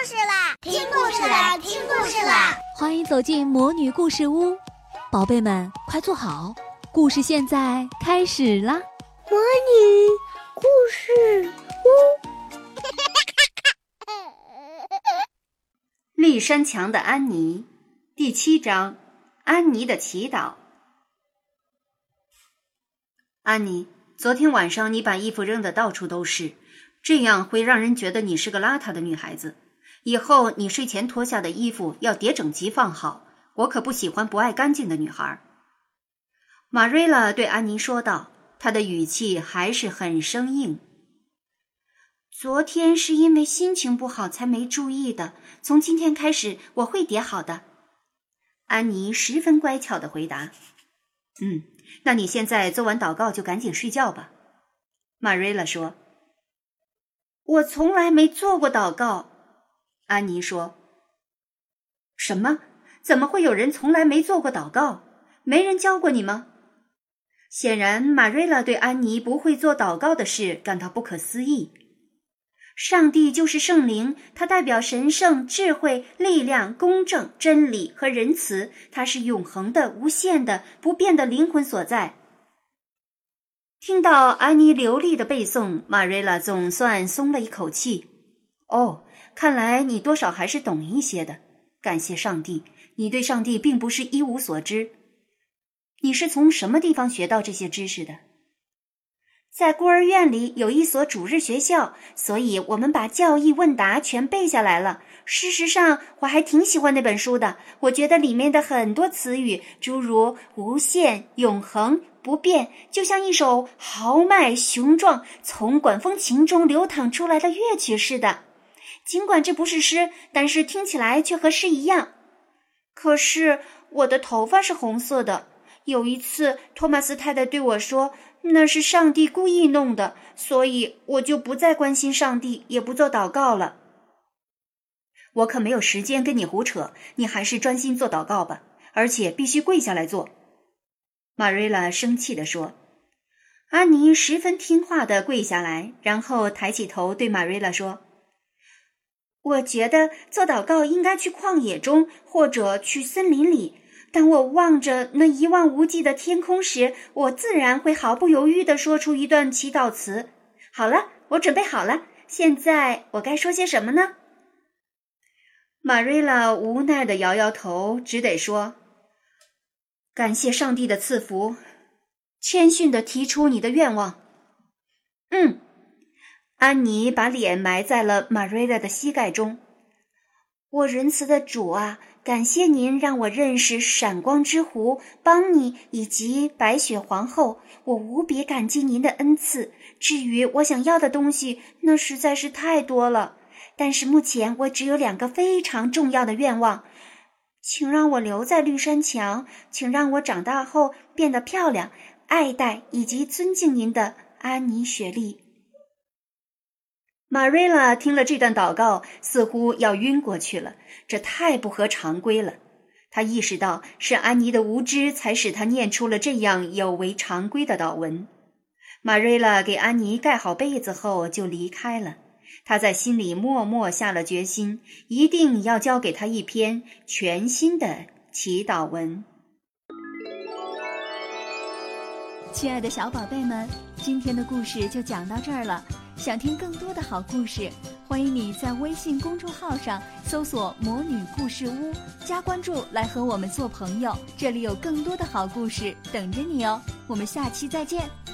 事啦！听故事啦！听故事啦！ 欢迎走进魔女故事屋，宝贝们快坐好，故事现在开始啦！ 魔女故事屋。 绿山墙的安妮，第7章，安妮的祈祷。安妮，昨天晚上你把衣服扔得到处都是，这样会让人觉得你是个邋遢的女孩子。以后你睡前脱下的衣服要叠整齐放好，我可不喜欢不爱干净的女孩。玛瑞拉对安妮说道，她的语气还是很生硬。昨天是因为心情不好才没注意的，从今天开始我会叠好的。安妮十分乖巧地回答。那你现在做完祷告就赶紧睡觉吧。玛瑞拉说。我从来没做过祷告。安妮说。什么？怎么会有人从来没做过祷告？没人教过你吗？显然玛瑞拉对安妮不会做祷告的事感到不可思议。上帝就是圣灵，它代表神圣、智慧、力量、公正、真理和仁慈，它是永恒的、无限的、不变的灵魂所在。听到安妮流利的背诵，玛瑞拉总算松了一口气。哦，看来你多少还是懂一些的。感谢上帝，你对上帝并不是一无所知。你是从什么地方学到这些知识的？在孤儿院里有一所主日学校，所以我们把教义问答全背下来了。事实上，我还挺喜欢那本书的。我觉得里面的很多词语，诸如无限、永恒、不变，就像一首豪迈雄壮从管风琴中流淌出来的乐曲似的。尽管这不是诗，但是听起来却和诗一样。可是我的头发是红色的。有一次，托马斯太太对我说，那是上帝故意弄的，所以我就不再关心上帝，也不做祷告了。我可没有时间跟你胡扯，你还是专心做祷告吧，而且必须跪下来做。玛瑞拉生气地说。安妮十分听话地跪下来，然后抬起头对玛瑞拉说，我觉得做祷告应该去旷野中，或者去森林里。当我望着那一望无际的天空时，我自然会毫不犹豫地说出一段祈祷词。好了，我准备好了，现在我该说些什么呢？玛瑞拉无奈地摇摇头，只得说，感谢上帝的赐福，谦逊地提出你的愿望。安妮把脸埋在了玛瑞拉的膝盖中。我仁慈的主啊，感谢您让我认识闪光之湖、邦尼以及白雪皇后，我无比感激您的恩赐。至于我想要的东西，那实在是太多了。但是目前我只有2个非常重要的愿望。请让我留在绿山墙，请让我长大后变得漂亮，爱戴以及尊敬您的安妮·雪莉。玛瑞拉听了这段祷告，似乎要晕过去了，这太不合常规了。她意识到是安妮的无知才使她念出了这样有违常规的祷文。玛瑞拉给安妮盖好被子后就离开了，她在心里默默下了决心，一定要交给她一篇全新的祈祷文。 亲爱的小宝贝们，今天的故事就讲到这儿了。想听更多的好故事，欢迎你在微信公众号上搜索魔女故事屋，加关注来和我们做朋友，这里有更多的好故事等着你哦。我们下期再见。